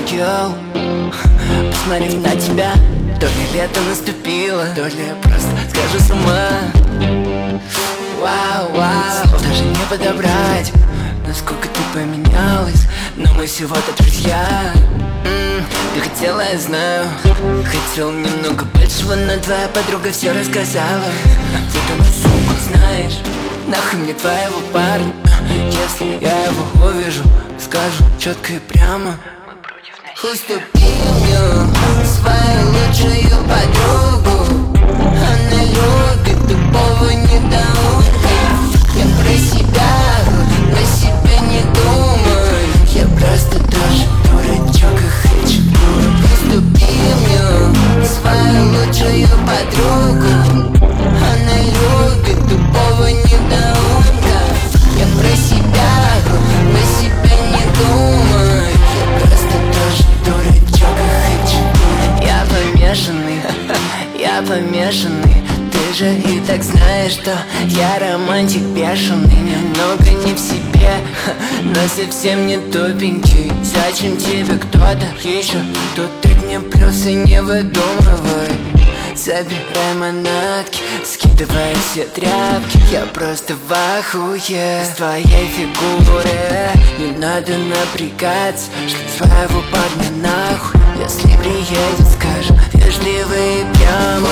ангел. Посмотрев на тебя, то ли лето наступило, то ли я просто схожу с ума. Вау, вау, слов даже не подобрать, насколько ты поменялась, но мы всего-то друзья. Ты хотела, я знаю, хотел немного большего, но твоя подруга все рассказала. Где-то на сумку, знаешь, нахуй мне твоего парня. Если я его увижу, скажу четко и прямо: уступи мне свою лучшую подругу. Она любит тупого недоумка. Я про себя, на себя не думаю. Я просто тоже дурачок и хочу. Уступи мне свою лучшую подругу. Она любит тупого недоумка. Я про себя, на себя не думаю. Я просто тоже дурачок и хочу. Я помешанный, я помешанный. Ты же и так знаешь, что я романтик бешеный. Немного не в себе, но совсем не тупенький. Зачем тебе кто-то еще? Тут ты мне плюсы не выдумывай. Забирай манатки, скидывай все тряпки. Я просто в ахуе с твоей фигуры. Не надо напрягаться, что своего парня нахуй. Если приедет, скажем вежливо и прямо: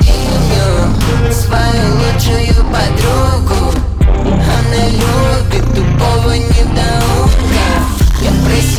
свою лучшую подругу. Она любит тупого недоумка. Я про